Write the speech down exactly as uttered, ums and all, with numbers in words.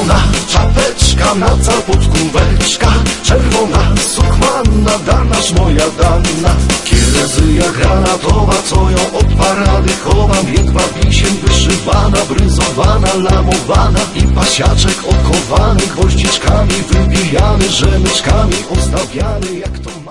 Zielona czapeczka, na podkóweczka, czerwona sukmanna, danaż moja dana. Kierezyja granatowa, co ją od parady chowa, miedma wisiem wyszywana, bryzowana, lamowana i pasiaczek okowany, gwoździczkami wybijany, rzemyczkami ozdabiany jak to